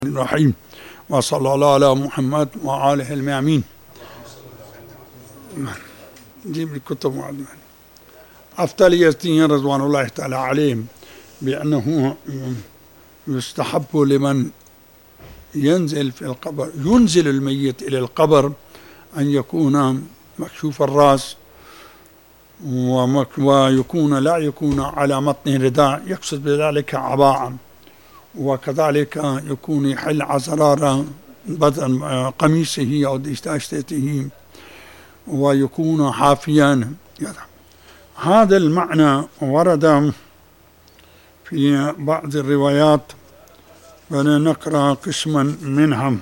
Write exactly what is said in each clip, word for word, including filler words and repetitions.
الرحيم وصلى الله على محمد وآله الميامين. جيب الكتب معدنا. أفتى اليزديين رضوان الله تعالى عليهم بأنه يستحب لمن ينزل في القبر ينزل الميت إلى القبر أن يكون مكشوف الرأس ويكون لا يكون على متنه رداء، يقصد بذلك عباءة، وكذلك يكون يحل عزرار بدن قميصه أو دشته ويكون حافيا. هذا المعنى ورد في بعض الروايات، فلنقرأ قسما منها.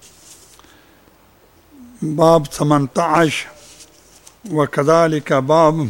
باب ثمانية عشر وكذلك باب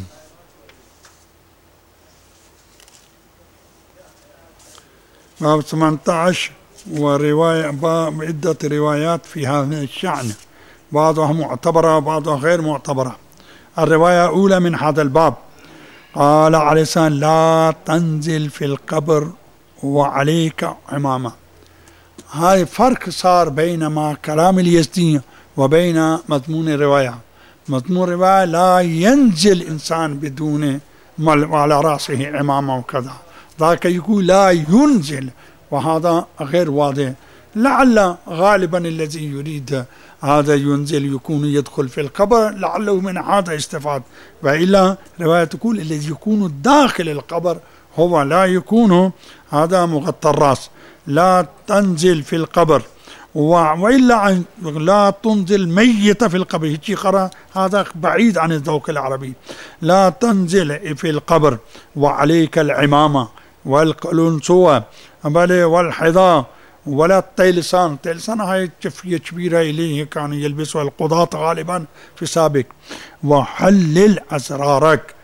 باب ثمانية عشر ورواية باب عدة روايات في هذا الشأن، بعضها معتبرة بعضها غير معتبرة. الرواية الأولى من هذا الباب قال عليه السلام: لا تنزل في القبر وعليك عمامة. هاي فرق صار بين ما كلام اليزدي وبين مضمون الرواية. مضمون الرواية لا ينزل إنسان بدون على رأسه عمامة وكذا، ذاك يقول لا ينزل، وهذا غير واضح. لعل غالبا الذي يريد هذا ينزل يكون يدخل في القبر، لعله من هذا استفاد، وإلا رواية تقول الذي يكون داخل القبر هو لا يكون هذا مغطى الرأس. لا تنزل في القبر وإلا لا تنزل ميت في القبر، هيك قرأ، هذا بعيد عن الذوق العربي. لا تنزل في القبر وعليك العمامة والقلنسوة والحذاء ولا التيلسان. التيلسان هاي شفية كبيرة إليه كانوا يلبسوا القضاة غالبا في سابق. وحلل أسرارك،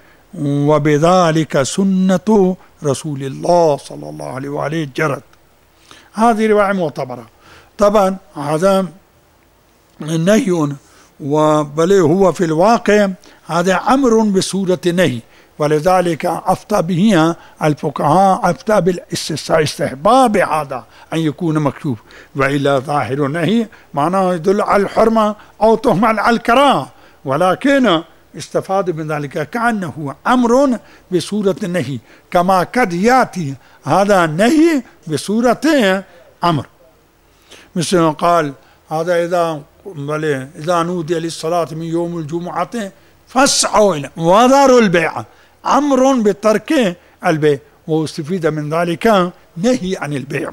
وبذلك سنة رسول الله صلى الله عليه وآله جرت. هذه رواية معتبرة. طبعا هذا نهي، وبل هو في الواقع هذا أمر بصورة نهي، ولذلك أفتى به الفقهاء، أفتى بالاستحباب هذا أن يكون مكشوف، وإلا ظاهر النهي معناه يدل على الحرمة أو تهمل على الكراهة، ولكن استفاد من ذلك كأنه أمر بصورة النهي، كما قد يأتي هذا النهي بصورة أمر. مثل قال هذا إذا إذا نودي للصلاة من يوم الجمعة فاسعوا إلى وذروا البيع، أمر بترك البيع، واستفيد من ذلك نهي عن البيع.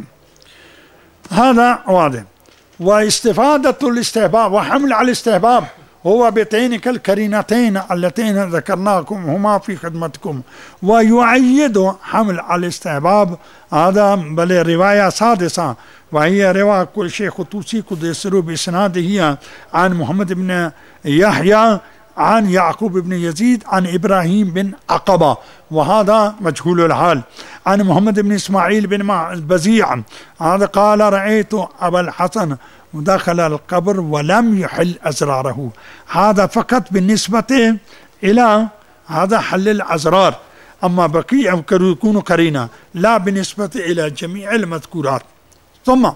هذا واضح. واستفادة الاستحباب وحمل على الاستحباب هو بتينك الكرينتين اللتين ذكرناكم هما في خدمتكم. ويؤيد حمل على الاستحباب هذا بل رواية سادسة، وهي رواية كل شيخ خطوسي قد يسروا بإسناده عن محمد بن يحيى عن يعقوب بن يزيد عن إبراهيم بن عقبة، وهذا مجهول الحال، عن محمد بن إسماعيل بن البزيع هذا قال: رأيت أبا الحسن دخل القبر ولم يحل أزراره. هذا فقط بالنسبة إلى هذا حل الأزرار، أما بقية يكون قرينة، لا بالنسبة إلى جميع المذكورات. ثم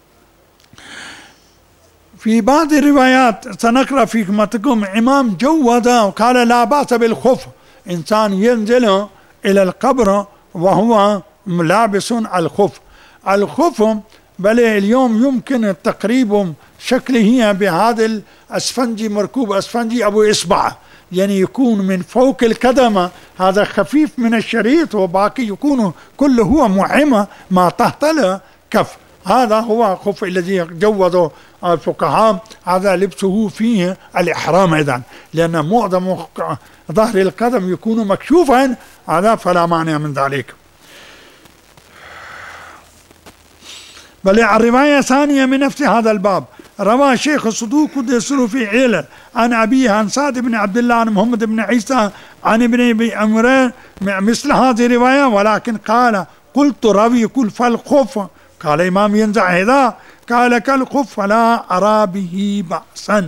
في بعض الروايات سنقرأ في خدمتكم إمام جوز وقال لا بأس بالخف، إنسان ينزل إلى القبر وهو لابس الخف. الخف بل اليوم يمكن التقريب شكله بهذا الأسفنجي، مركوب أسفنجي أبو إصبع، يعني يكون من فوق القدم هذا خفيف من الشريط، وباقي يكون كله هو معمة ما تحت الكف. هذا هو خف الذي جوزه الفقهاء، هذا لبسه فيه الإحرام أيضا، لأن معظم ظهر القدم يكون مكشوفا، هذا فلا مانع من ذلك. بل الرواية ثانية من نفس هذا الباب، روى شيخ الصدوق يسر في علل عن أبيه عن سعد بن عبد الله عن محمد بن عيسى عن ابن أبي عمران مثل هذه الرواية، ولكن قال: قلت راوي يقول فالخف، قال إمام ينزع هذا، قال كالخف فلا أرى به بأسا.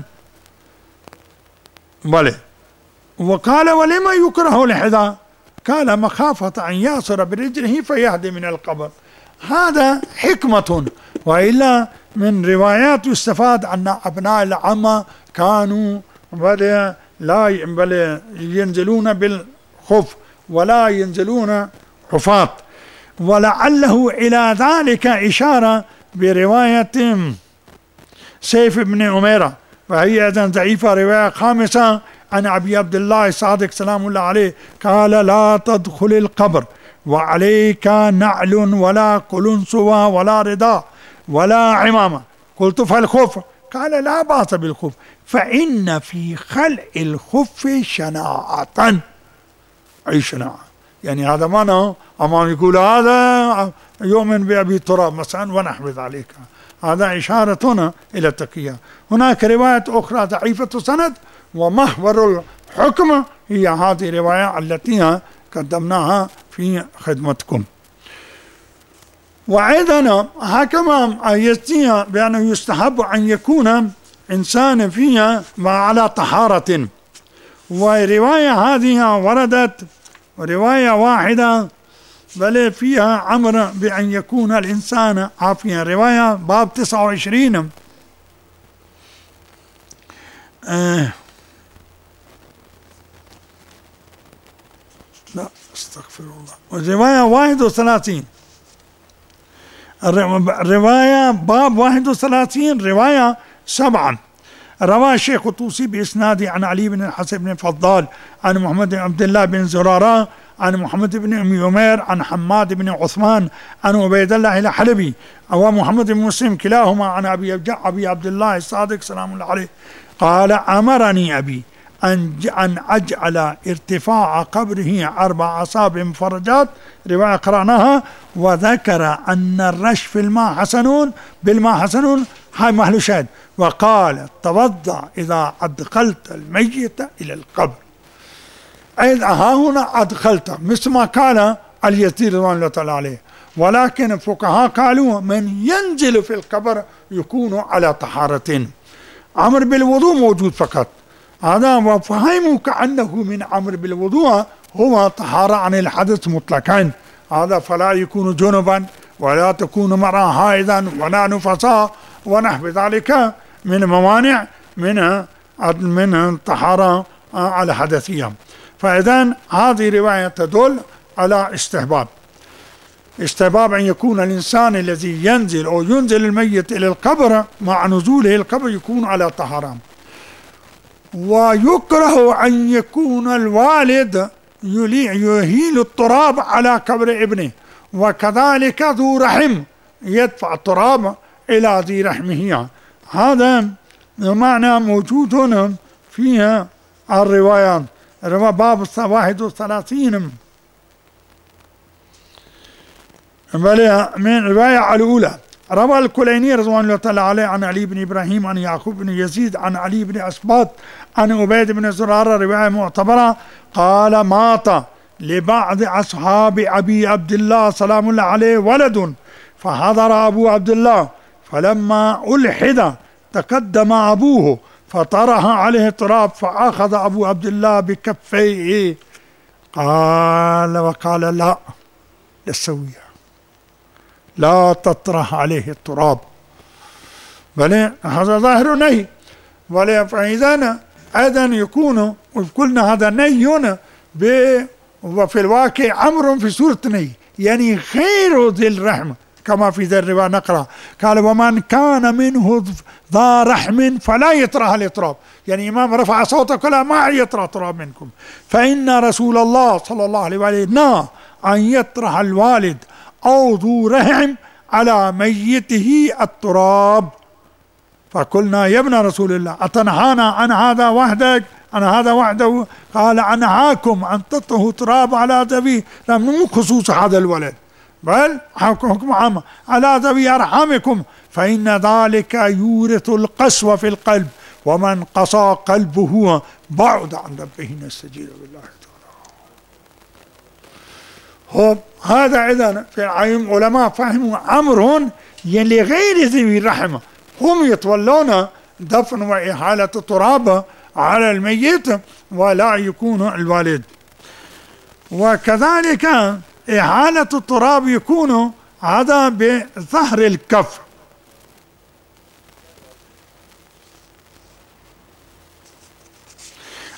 بله. وقال: ولما يكره الحذاء؟ قال: مخافة أن يأسر برجله فيهدي من القبر. هذا حكمة وإلا من روايات يستفاد أن أبناء العمة كانوا بل لا بل ينزلون بالخف ولا ينزلون حفاة، ولعله إلى ذلك إشارة برواية سيف بن أميرة، وهي أيضا ضعيفة. رواية خامسة عن أبي عبد الله الصادق سلام الله عليه قال: لا تدخل القبر وعليك نعل ولا قلنسوة ولا رداء ولا عمامة. قلت: فالخف؟ قال: لا بأس بالخف، فإن في خلع الخف شناعة. أي شناعة؟ يعني هذا معنى أما يقول هذا يؤمن بأبي تراب مثلا ونحو ذلك، هذا إشارة إلى التقية. هناك رواية أخرى ضعيفة السند، ومحور الحكم هي هذه الرواية التي قدمناها في خدمتكم. وأيضا هكما يستطيع بأنه يستحب أن يكون إنسان فيها على طهارة، ورواية هذه وردت رواية واحدة بل فيها أمر بأن يكون الإنسان عافيا. رواية باب تسعة وعشرين آه لا استغفر الله، رواية واحد وثلاثين، رواية باب واحد وثلاثين رواية سبعا. روى الشيخ الطوسي بإسناده عن علي بن الحسن بن فضال عن محمد بن عبد الله بن زرارة عن محمد بن أم عمير عن حماد بن عثمان عن عبيد الله الحلبي ومحمد بن مسلم كلاهما عن أبي أبي عبد الله الصادق سلام الله عليه قال: أمرني أبي أن أجعل ارتفاع قبره أربع أصابع مفرجات، رواية قرأناها، وذكر أن الرش في الماء حسنون بالماء حسنون، هاي محل شاهد. وقال: توضأ إذا أدخلت الميت إلى القبر. أيضا ها هنا أدخلت مثل ما قال اليزيد رضوان الله تعالى عليه، ولكن الفقهاء قالوا من ينزل في القبر يكون على طهارة. أمر بالوضوء موجود فقط، هذا وفهموا كأنه من أمر بالوضوء هو طهارة عن الحدث مطلقا، هذا فلا يكون جنبا ولا تكون مرأة حائضا ولا نفساء ونحو ذلك من موانع من من الطهارة على حدثية. فإذن هذه رواية تدل على استحباب استحباب أن يكون الإنسان الذي ينزل أو ينزل الميت إلى القبر مع نزوله القبر يكون على طهارة. ويكره أن يكون الوالد يهيل التراب على قبر ابنه، وكذلك ذو رحم يدفع التراب إلى ذي رحمه. هذا معنى موجود هنا فيها الروايات. رواية باب واحد وثلاثين من رواية الأولى روى الكليني رضوان الله تعالى عليه عن علي بن إبراهيم عن يعقوب بن يزيد عن علي بن أسباط عن عبيد بن زرارة رواية معتبرة قال: مات لبعض أصحاب أبي عبد الله سلام الله عليه ولد، فحضر أبو عبد الله، فلما ألحد تقدم أبوه فطرح عليه التراب، فأخذ أبو عبد الله بكفيه قال وقال: لا للسوية، لا تطرح عليه التراب، بل هذا ظاهر نهي. فإذا أيضا يكون قلنا هذا نهي وفي الواقع أمر في سورة نهي، يعني خير ذي الرحم كما في ذي الرواية نقرأ قال: ومن كان منه ذا رحم فلا يطرح التراب، يعني إمام رفع صوته قال: ما يطرح تراب منكم، فإن رسول الله صلى الله عليه وسلم نهى أن يطرح الوالد أو ذو رحم على ميته التراب. فقلنا: يا ابن رسول الله أتنهانا عن هذا وحدك عن هذا وحده؟ قال: أنهاكم أن تطرحوا تراب على ذوي، مو خصوص هذا الولد بل حكم عام على ذوي أرحامكم، فإن ذلك يورث القسوة في القلب، ومن قسى قلبه بعد عن ربه نستجير بالله تعالى. هذا إذن في العلم علماء فهموا أمر لغير ذوي الرحمة، هم يتولون دفن وإحالة التراب على الميت ولا يكون الوالد. وكذلك إحالة التراب يكون هذا بظهر الكف،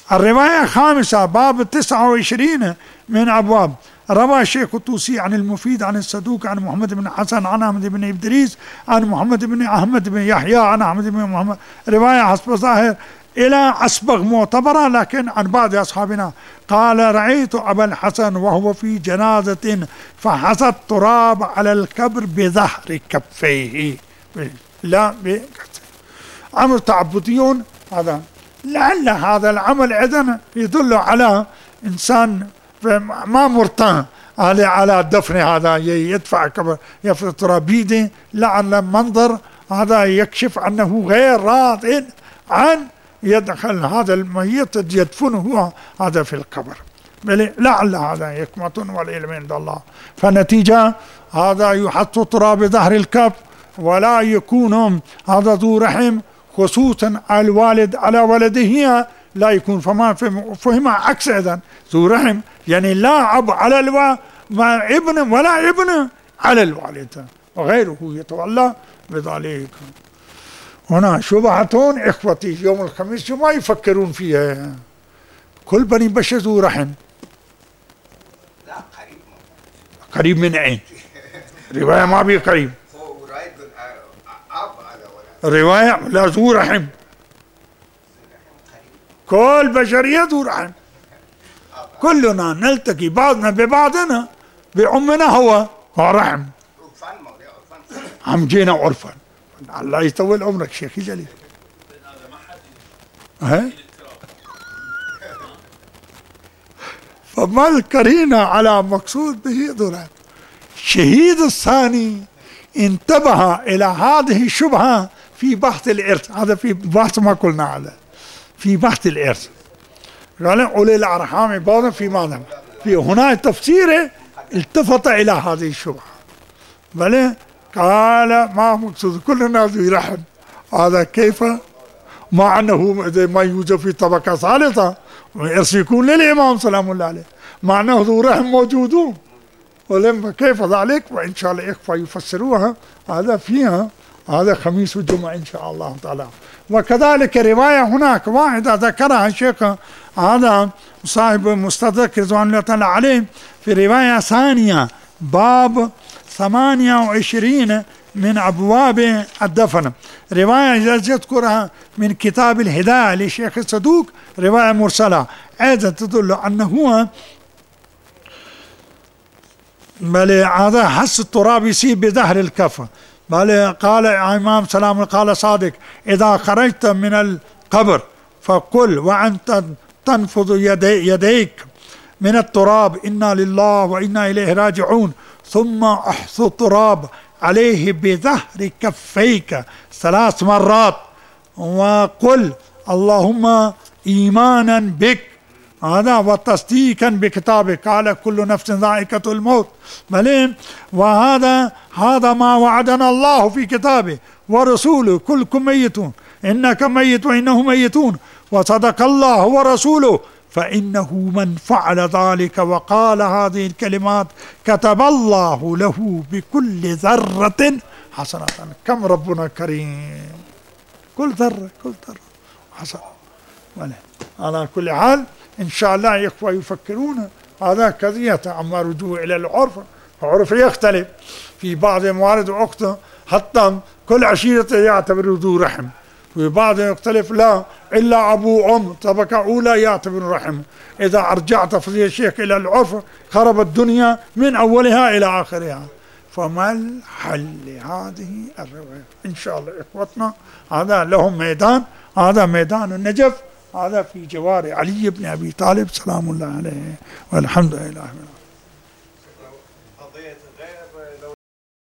الرواية الخامسة باب تسعة وعشرين من أبواب. روى الشيخ الطوسي عن المفيد عن الصدوق عن محمد بن حسن عن أحمد بن إدريس عن محمد بن أحمد بن يحيى عن أحمد بن محمد، رواية حسب ظاهر إلى أسبغ معتبرة، لكن عن بعض أصحابنا قال رأيت أبا الحسن وهو في جنازة فحصى التراب على القبر بظهر كفيه، لا بكتف. عمل تعبديون هذا، لعل هذا العمل إذن يدل على إنسان ما مرتاح على على الدفن، هذا يدفع كبر يفرط التراب بيده، لعل منظر هذا يكشف أنه غير راض عن يدخل هذا الميت يدفنه هذا في القبر، بل لعل هذا حكمة والعلم عند الله. فنتيجة هذا يحط تراب ظهر الكف، ولا يكون هذا ذو رحم، خصوصا الوالد على ولده لا يكون، فما فهم عكس إذن ذو رحم يعني لا أب على الوا ما ابن ولا ابن على الوالد وغيره يتولى بذلك. هنا شبهتون إخوتي يوم الخميس ما يفكرون فيها. كل بني بشر ذو رحم. لا قريب. قريب من أين؟ رواية ما بي قريب. الرواية لا ذو رحم. كل بشرية ذو رحم. كلنا نلتقي بعضنا ببعضنا بعمنا هو رحم. عم جينا عرفا. الله يطول عمرك شيخي جليل. ها؟ فما القرينة على مقصود به ضرر. الشهيد الثاني انتبه إلى هذه الشبهة في بحث الإرث، هذا في بحث ما قلنا عليه، في بحث الإرث. قال أولي الأرحام بعضهم في ماذا؟ في هنا تفسيره التفت إلى هذه الشبهة. بل قال ما مقصود كل الناس يرحم، هذا كيف؟ مع أنه ما يوجد في طبقة ثالثة الإرث يكون للإمام سلام الله عليه، مع أنه ذو رحم موجودون، ولما كيف ذلك؟ وإن شاء الله إخوة يفسروها هذا فيها، هذا خميس والجمعة إن شاء الله تعالى. وكذلك رواية هناك واحدة ذكرها الشيخ هذا صاحب مستدرك رضوان الله تعالى عليه في رواية ثانية باب ثمانية وعشرين من أبواب الدفن، رواية يذكرها من كتاب الهداية لشيخ الصدوق، رواية مرسلة أيضا تدل أنه بل هذا حس التراب يسيب بظهر الكف. بل قال إمام سلام قال صادق إذا خرجت من القبر فقل وأنت تنفض يدي يديك من التراب إنا لله وإنا إليه راجعون، ثم احث التراب عليه بظهر كفيك ثلاث مرات وقل اللهم إيمانا بك هذا وتصديقا بكتابك، قال كل نفس ذائقة الموت. بل وهذا هذا ما وعدنا الله في كتابه ورسوله كلكم ميتون إنك ميت وإنه ميتون وصدق الله ورسوله فإنه من فعل ذلك وقال هذه الكلمات كتب الله له بكل ذرة حسنة. كم ربنا كريم، كل ذرة كل ذرة حسنة. على كل حال إن شاء الله يا إخوة يفكرون هذا قضية أما رجوع إلى العرف، العرف يختلف في بعض الموارد وأخته حتى كل عشيرة يعتبر ذو رحم، في بعض يختلف لا إلا أبو أم طبقة أولى يعتبر رحم. إذا أرجعت فضيلة الشيخ إلى العرف خرب الدنيا من أولها إلى آخرها. فما الحل لهذه الرواية؟ إن شاء الله إخوتنا هذا لهم ميدان، هذا ميدان النجف، هذا في جوار علي بن أبي طالب سلام الله عليه والحمد لله.